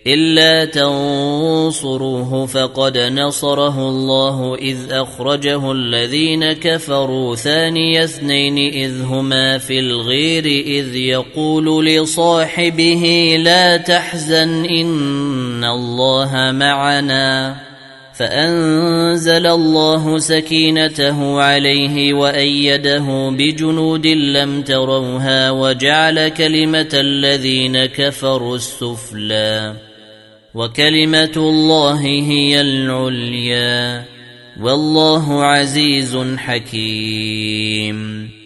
إلا تنصروه فقد نصره الله إذ أخرجه الذين كفروا ثاني اثنين إذ هما في الغير إذ يقول لصاحبه لا تحزن إن الله معنا فأنزل الله سكينته عليه وأيده بجنود لم تروها وجعل كلمة الذين كفروا السفلى وكلمة الله هي العليا والله عزيز حكيم.